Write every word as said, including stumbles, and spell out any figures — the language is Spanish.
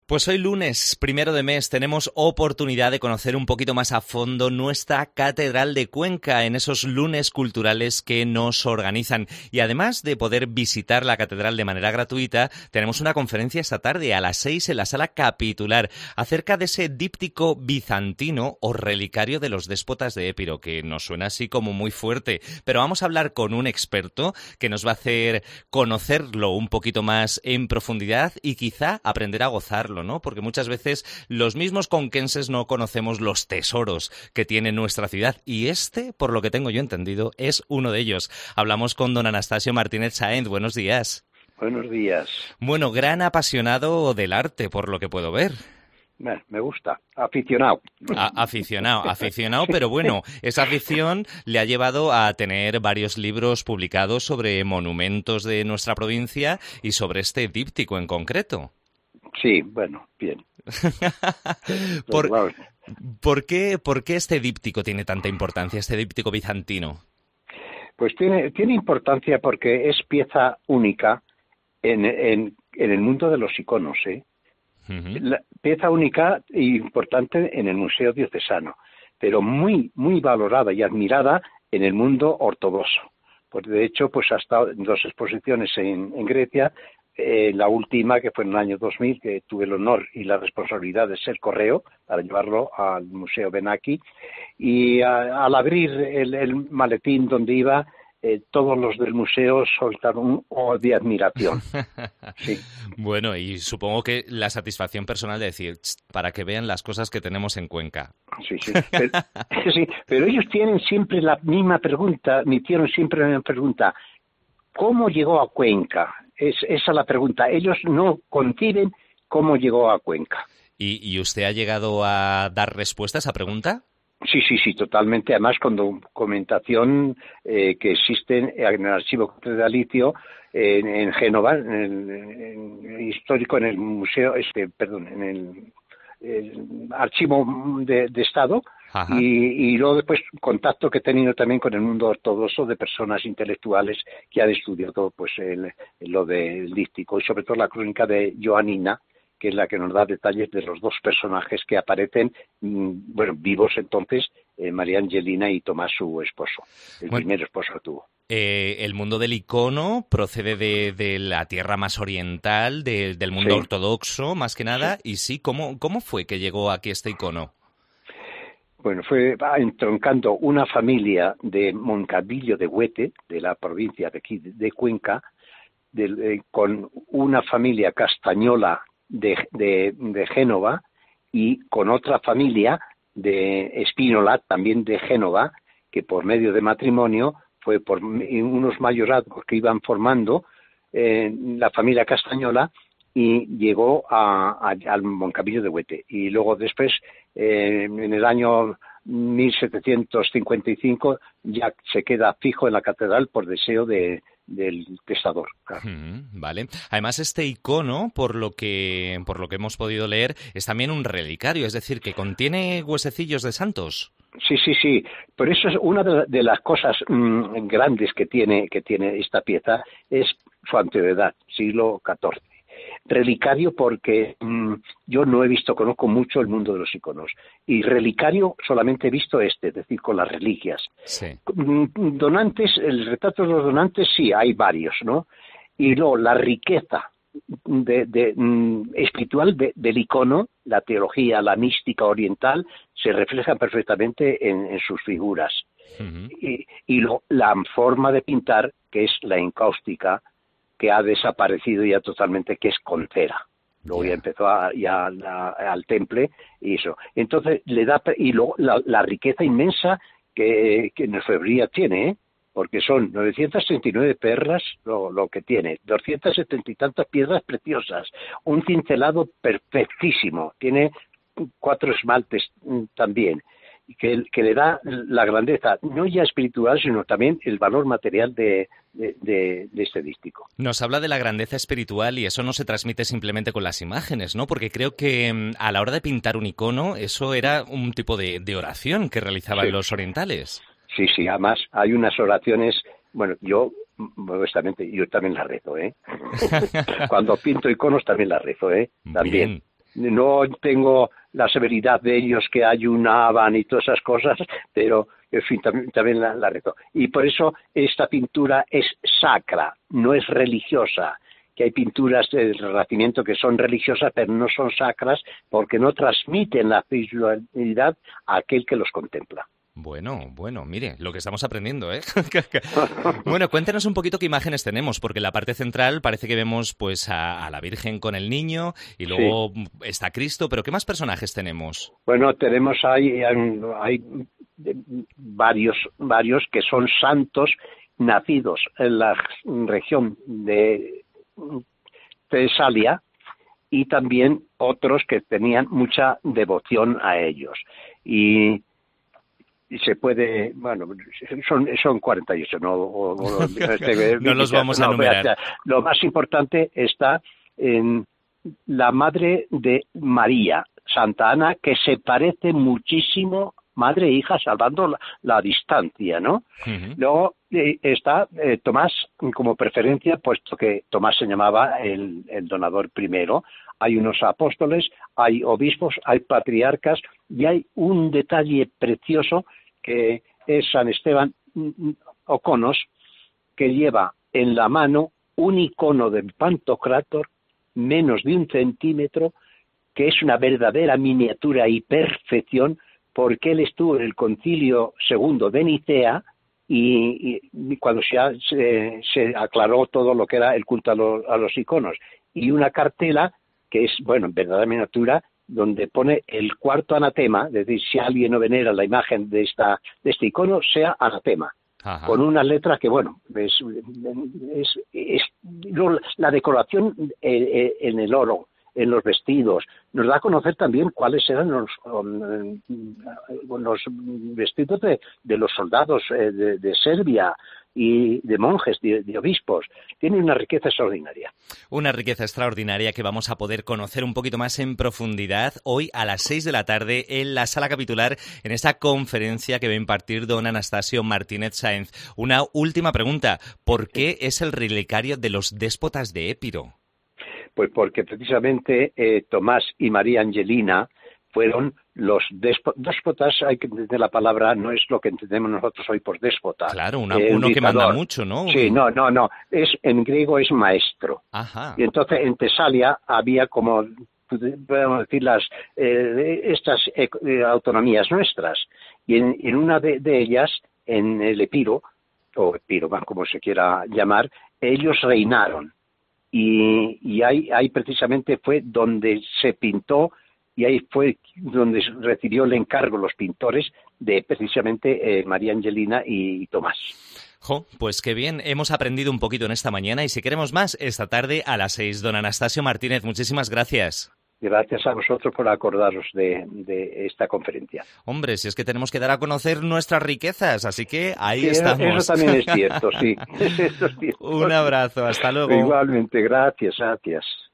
Pues hoy lunes, primero de mes, tenemos oportunidad de conocer un poquito más a fondo nuestra Catedral de Cuenca en esos lunes culturales que nos organizan. Y además de poder visitar la catedral de manera gratuita, tenemos una conferencia esta tarde a las seis en la sala capitular acerca de ese díptico bizantino o relicario de los déspotas de Épiro, que nos suena así como muy fuerte. Pero vamos a hablar con un experto que nos va a hacer conocerlo un poquito más en profundidad y quizá aprender a gozarlo, ¿no? Porque muchas veces los mismos conquenses no conocemos los tesoros que tiene nuestra ciudad y este, por lo que tengo yo entendido, es uno de ellos. Hablamos con don Anastasio Martínez Sáenz. Buenos días. Buenos días. Bueno, gran apasionado del arte, por lo que puedo ver. Bueno, me gusta, aficionado. A, aficionado, aficionado, pero bueno, esa afición le ha llevado a tener varios libros publicados sobre monumentos de nuestra provincia y sobre este díptico en concreto. Sí, bueno, bien. ¿Por, ¿por qué, ¿Por qué este díptico tiene tanta importancia, este díptico bizantino? Pues tiene, tiene importancia porque es pieza única en, en, en el mundo de los iconos, ¿eh? Uh-huh. La pieza única e importante en el Museo Diocesano, pero muy, muy valorada y admirada en el mundo ortodoxo. Pues de hecho, pues ha estado en dos exposiciones en, en Grecia. Eh, la última, que fue en el año dos mil, que tuve el honor y la responsabilidad de ser correo para llevarlo al Museo Benaki, y a, al abrir el, el maletín donde iba, eh, todos los del museo soltaron un oh de admiración. Sí. Bueno, y supongo que la satisfacción personal de decir, para que vean las cosas que tenemos en Cuenca. Sí, sí. Pero, sí, pero ellos tienen siempre la misma pregunta, me hicieron siempre la misma pregunta. ¿Cómo llegó a Cuenca? Es, esa es la pregunta. Ellos no conciben cómo llegó a Cuenca. ¿Y, y usted ha llegado a dar respuesta a esa pregunta? Sí, sí, sí, totalmente. Además, con documentación eh, que existe en el archivo catedralicio en, en Génova, en el en, histórico, en el museo, este, perdón, en el, el archivo de, de Estado. Y, y luego después contacto que he tenido también con el mundo ortodoxo de personas intelectuales que han estudiado pues el, lo del díptico y sobre todo la crónica de Joanina, que es la que nos da detalles de los dos personajes que aparecen, bueno, vivos entonces, eh, María Angelina y Tomás, su esposo, el bueno, primer esposo que tuvo. Eh, el mundo del icono procede de, de la tierra más oriental, de, del mundo sí. ortodoxo, más que nada, sí. y sí, ¿cómo, ¿cómo fue que llegó aquí este icono? Bueno, fue entroncando una familia de Moncabillo de Huete, de la provincia de aquí de Cuenca, de, de, con una familia castañola de, de, de Génova y con otra familia de Espínola, también de Génova, que por medio de matrimonio fue por unos mayorazgos que iban formando eh, la familia castañola y llegó a, a, al Moncabillo de Huete. Y luego después, eh, en el año mil setecientos cincuenta y cinco, ya se queda fijo en la catedral por deseo de, del testador. Claro. Mm, vale. Además, este icono, por lo que por lo que hemos podido leer, es también un relicario, es decir, que contiene huesecillos de santos. Sí, sí, sí. Por eso es una de, de las cosas mmm, grandes que tiene que tiene esta pieza, es su antigüedad, siglo catorce. Relicario porque mmm, yo no he visto, conozco mucho el mundo de los iconos, y relicario solamente he visto este, es decir, con las reliquias. Sí. Donantes, el retrato de los donantes sí, hay varios, ¿no? Y luego la riqueza de, de, mm, espiritual de, del icono, la teología, la mística oriental, se refleja perfectamente en, en sus figuras. Uh-huh. Y, y lo, la forma de pintar, que es la encáustica, que ha desaparecido ya totalmente, que es con cera. Luego yeah. ya empezó a, ya la, al temple y eso. Entonces le da, y luego la, la riqueza inmensa que, que en orfebrería tiene, ¿eh? Porque son novecientas treinta y nueve perlas lo, lo que tiene, doscientas setenta y tantas piedras preciosas, un cincelado perfectísimo, tiene cuatro esmaltes también, que, que le da la grandeza, no ya espiritual, sino también el valor material de, de, de, de este díptico. Nos habla de la grandeza espiritual y eso no se transmite simplemente con las imágenes, ¿no? Porque creo que a la hora de pintar un icono, eso era un tipo de, de oración que realizaban sí. los orientales. Sí, sí, además hay unas oraciones, bueno, yo, modestamente, yo también las rezo, ¿eh? Cuando pinto iconos también las rezo, ¿eh? También. Bien. No tengo la severidad de ellos que ayunaban y todas esas cosas, pero en fin, también, también la, la rezo. Y por eso esta pintura es sacra, no es religiosa. Que hay pinturas del Renacimiento que son religiosas, pero no son sacras porque no transmiten la espiritualidad a aquel que los contempla. Bueno, bueno, mire, lo que estamos aprendiendo, ¿eh? Bueno, cuéntenos un poquito qué imágenes tenemos, porque en la parte central parece que vemos pues a, a la Virgen con el niño y luego sí. Está Cristo, pero ¿qué más personajes tenemos? Bueno, tenemos ahí hay, hay varios, varios que son santos nacidos en la región de Tesalia y también otros que tenían mucha devoción a ellos. Y Y se puede, bueno, son, son cuarenta y ocho, no, o, o, este, no los vamos a no, enumerar. Vea, lo más importante está en la Madre de María, Santa Ana, que se parece muchísimo, madre e hija, salvando la, la distancia, ¿no? Uh-huh. Luego eh, está eh, Tomás como preferencia, puesto que Tomás se llamaba el, el donador primero. Hay unos apóstoles, hay obispos, hay patriarcas y hay un detalle precioso que es San Esteban Oconos, que lleva en la mano un icono del Pantocrátor menos de un centímetro, que es una verdadera miniatura y perfección, porque él estuvo en el Concilio segundo de Nicea y, y cuando se, se, se aclaró todo lo que era el culto a, lo, a los iconos. Y una cartela que es, bueno, en verdadera miniatura, donde pone el cuarto anatema, es decir, si alguien no venera la imagen de esta de este icono, sea anatema. Ajá. Con una letra que, bueno, es, es, es, es la decoración en el oro, en los vestidos, nos da a conocer también cuáles eran los, los vestidos de, de los soldados de, de Serbia y de monjes, de, de obispos. Tiene una riqueza extraordinaria. Una riqueza extraordinaria que vamos a poder conocer un poquito más en profundidad hoy a las seis de la tarde en la Sala Capitular, en esta conferencia que va a impartir don Anastasio Martínez Sáenz. Una última pregunta. ¿Por qué es el relicario de los déspotas de Épiro? Pues porque precisamente eh, Tomás y María Angelina fueron los déspotas. Hay que entender la palabra, no es lo que entendemos nosotros hoy por déspota. Claro, una, eh, uno que manda mucho, ¿no? Sí, no, no, no. Es, en griego es maestro. Ajá. Y entonces en Tesalia había como, podemos decir, las eh, estas eh, autonomías nuestras. Y en, en una de, de ellas, en el Epiro, o Epiro, como se quiera llamar, ellos reinaron. Y, y ahí, ahí precisamente fue donde se pintó y ahí fue donde recibió el encargo los pintores de precisamente eh, María Angelina y, y Tomás. Jo, pues qué bien, hemos aprendido un poquito en esta mañana y si queremos más, esta tarde a las seis. Don Anastasio Martínez, muchísimas gracias. Gracias a vosotros por acordaros de, de esta conferencia. Hombre, si es que tenemos que dar a conocer nuestras riquezas, así que ahí sí, estamos. Eso también es cierto, sí. Eso es cierto. Un abrazo, hasta luego. Igualmente, gracias, gracias.